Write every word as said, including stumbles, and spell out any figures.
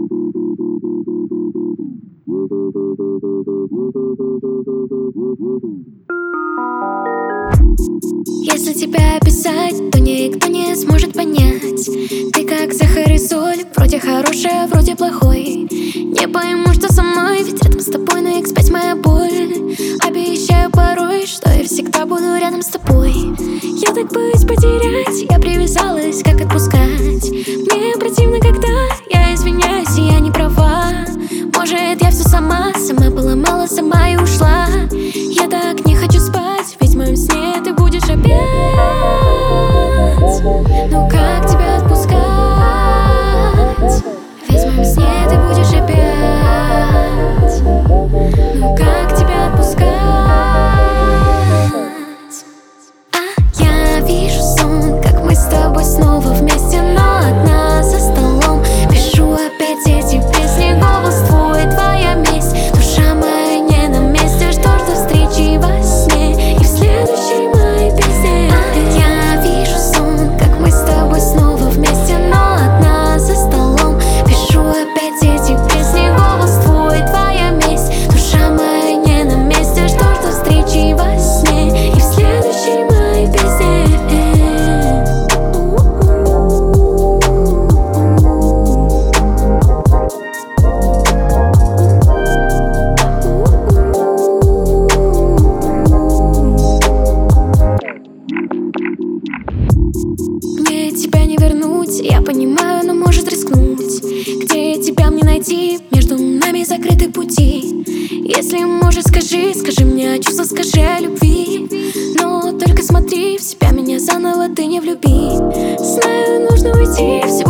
Если тебя описать, то никто не сможет понять. Ты как сахар и соль, вроде хорошая, вроде плохой. Не пойму, что со мной, ведь рядом с тобой на икс пять моя боль. Обещаю порой, что я всегда буду рядом с тобой. Я так боюсь потерять, я привязалась, как отпускать. Мне противно, когда я извиняюсь, и я не права. Может, я все сама, сама поломала, сама и ушла. Я так не хочу спать, ведь в моем сне ты будешь опять. Ну как тебя отпускать? Ведь в моем сне ты будешь опять. Ну как тебя отпускать? А я вижу сон, как мы с тобой снова вместе, но одна за столом. Пишу опять эти песни, голос твой, твоя месть. Душа моя не на месте, жду до встречи во сне и в следующей моей песне. А я вижу сон, как мы с тобой снова вместе, но одна за столом. Пишу опять эти песни, голос твой, твоя месть. Душа моя не на месте, жду до встречи во сне и в следующей моей песне. Мне тебя не вернуть, я понимаю, но может рискнуть. Где тебя мне найти? Между нами закрыты пути. Если можешь, скажи, скажи мне о чувствах, скажи о любви. Но только смотри в себя, меня заново ты не влюби. Знаю, нужно уйти, все